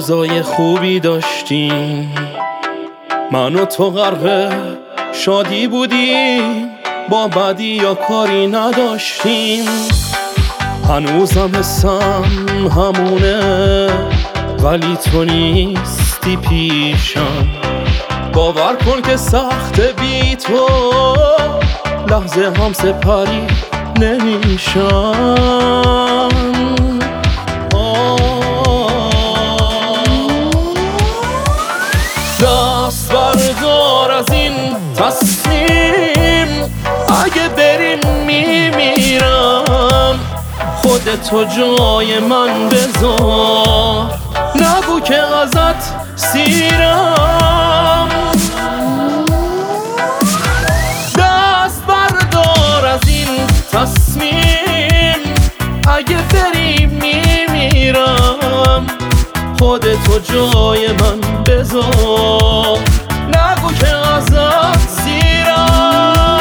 روزای خوبی داشتیم، من و تو غرق شادی بودیم، با بدی یا کاری نداشتیم. هنوزم حسم همونه، ولی تو نیستی پیشم. باور کن که سخت بی تو، لحظه هم سپری نمیشم. دست بردار از این تصمیم، اگه بریم میمیرم. خودتو جای من بذار، نگو که ازت سیرم. دست بردار از این تصمیم، اگه بریم میمیرم. خودتو جای من بذار، نگو که ازت سیرم.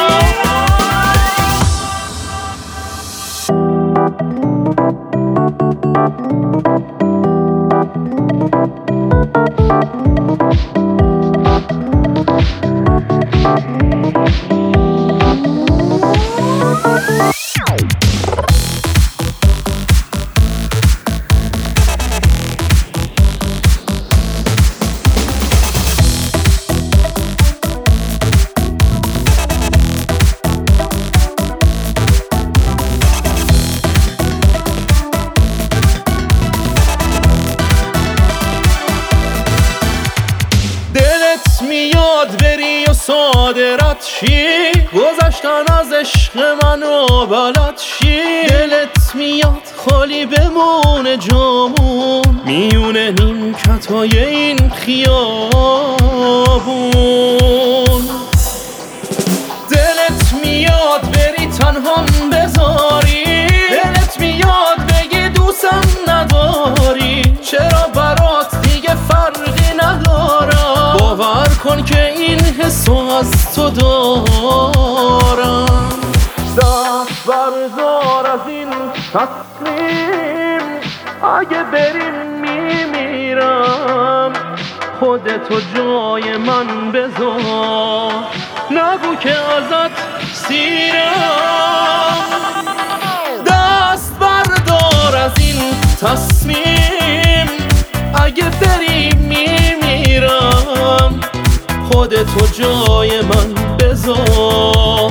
میاد بری و صادرت شی، گذشتن از عشق منو بلد شی. دلت میاد خالی بمونه جامون، میونه نیمکتای این خیابون. دلت میاد بری تنهام بذاری، دلت میاد بگی دوستم نداری. چرا برات دیگه فرقی ندارم، باور کن که این حسو از تو دارم. دست بردار از این تصمیم، اگه بریم میمیرم. خودتو جای من بذار، نگو که ازت سیرم. دست بردار از این تصمیم، اگه بریم میمیرم. خودتو جای من بذار،